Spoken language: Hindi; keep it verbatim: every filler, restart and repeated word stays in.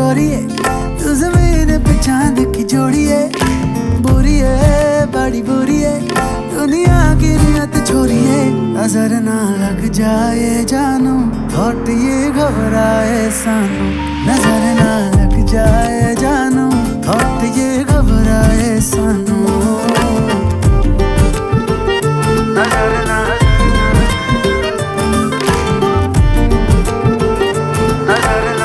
गोरी है, तू जमीन पे चांद की जोड़ी है। बुरी है बड़ी बुरी है, दुनिया की नियत छोरी है। नजर ना लग जाए जानू, थॉट ये घबराए सानू।